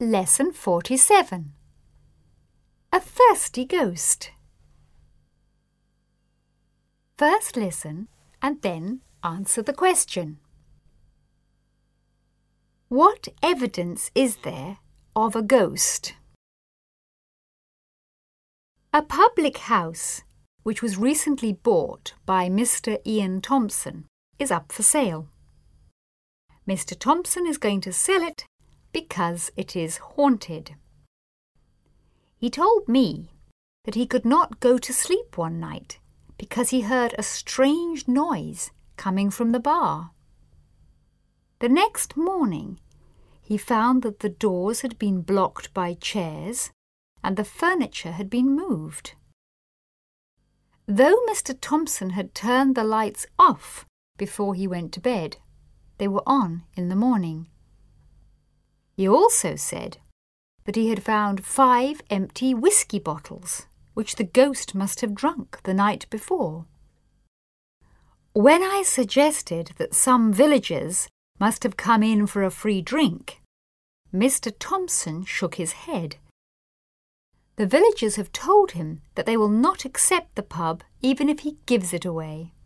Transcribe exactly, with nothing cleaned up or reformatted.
Lesson forty-seven. A thirsty ghost. First listen and then answer the question. What evidence is there of a ghost? A public house, which was recently bought by Mister Ian Thompson, is up for sale. Mister Thompson is going to sell it because it is haunted. He told me that he could not go to sleep one night because he heard a strange noise coming from the bar. The next morning, he found that the doors had been blocked by chairs and the furniture had been moved. Though Mister Thompson had turned the lights off before he went to bed, they were on in the morning. He also said that he had found five empty whiskey bottles, which the ghost must have drunk the night before. When I suggested that some villagers must have come in for a free drink, Mister Thompson shook his head. The villagers have told him that they will not accept the pub even if he gives it away.